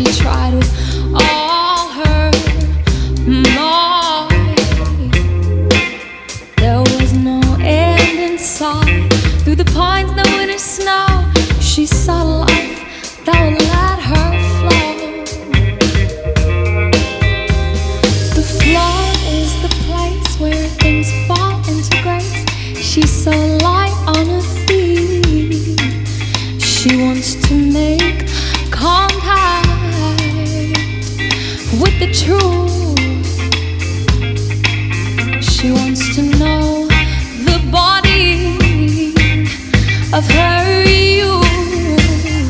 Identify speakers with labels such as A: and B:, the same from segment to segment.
A: she tried with all her might. There was no end in sight. Through the pines, the winter snow, she saw life that would let her flow. The floor is the place where things fall into grace. She's so light on her feet. She wants to make contact with the truth. She wants to know the body of her youth.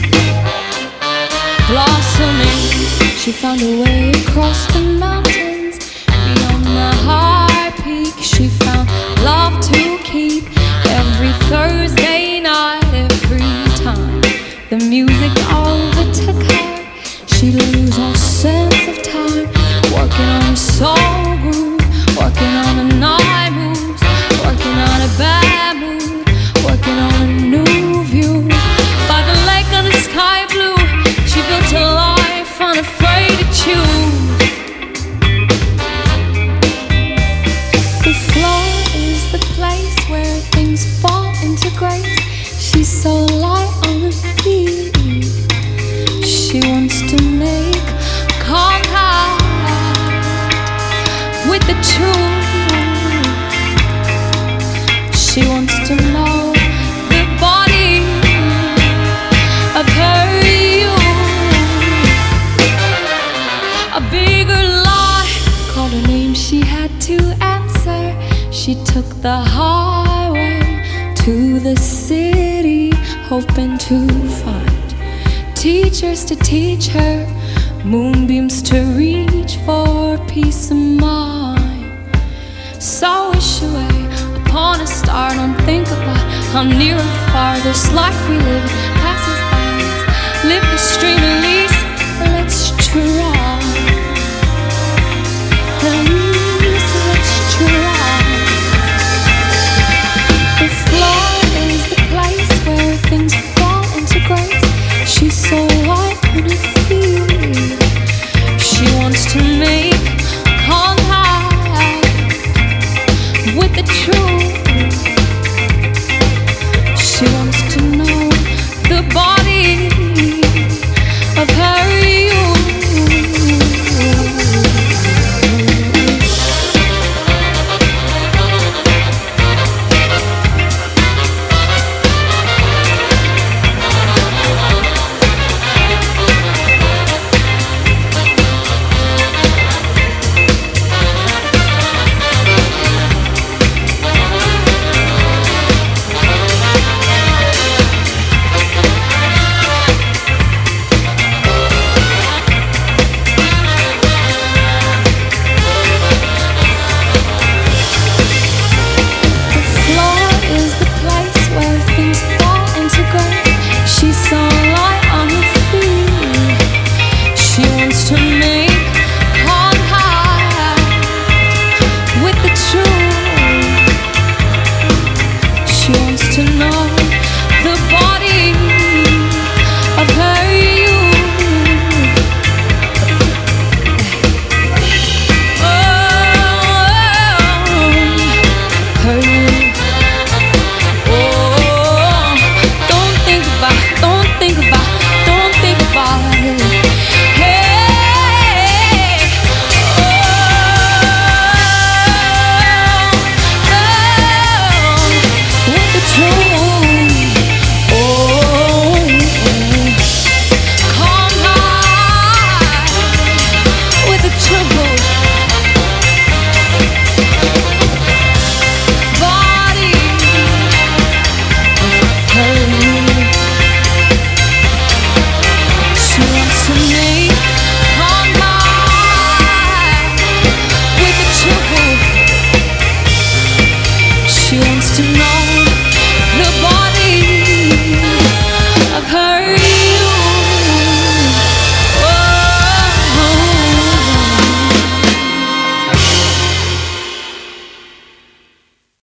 A: Blossoming, she found a way across the mountains. Beyond the high peak, she found love to keep. Every Thursday night, every time the music overtook her, she'd lose all sense of time. Working on her soul groove, working on the night moves, working on a bad mood, working on a new view. By the lake of the sky blue, she built a life unafraid to choose. The floor is the place where things fall into grace. She's so light on her feet. She wants to make contact with the truth. She wants to know the body of her youth. A bigger lie called her name, she had to answer. She took the highway to the city, hoping to find teachers to teach her, moonbeams to reach for peace of mind. So wish away upon a star, don't think about how near or far this life we live passes by. Let's live the stream and leave